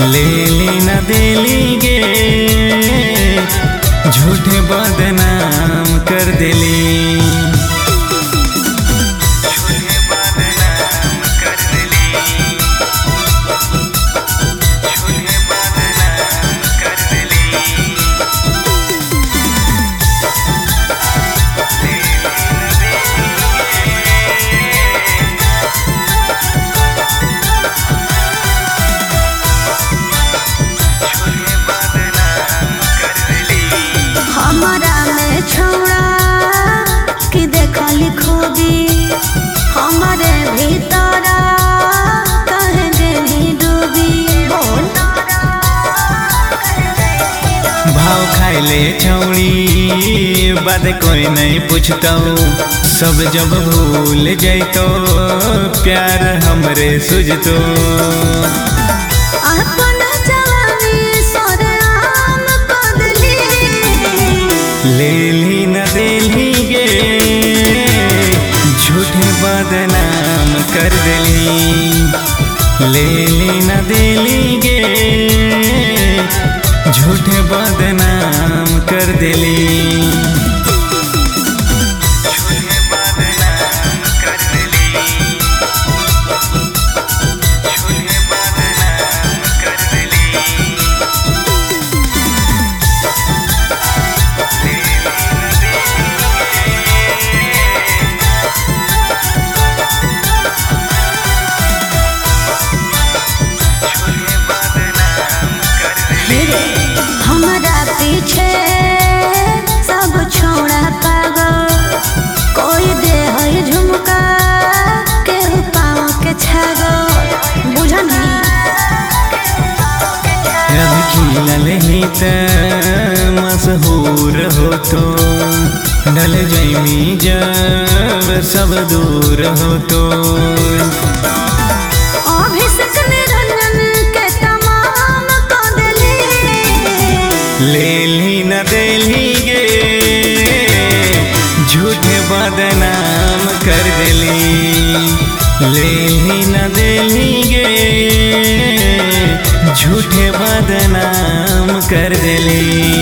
ले ली न देली गे झूठे बदनाम कर देली। हमारे भीतर कहे देनी डूबी भाव खाइले छौड़ी बात कोई नहीं पूछता सब जब भूल जाइतो प्यार हमरे सुझतो। ले ली न देली गे झूठे बदनाम कर देली। ले ली न देली गे झूठे बदनाम कर देली। हमारा पीछे सब छोड़ा पागल कोई दे है झुमका के पाँव के छागल बुझनी खिलल ही त मशहूर हो तो ढल जैमी जब सब दूर हो तो। ले ली न देली गे झूठे बदनाम कर देली। ले ली न देली गे झूठे बदनाम कर देली।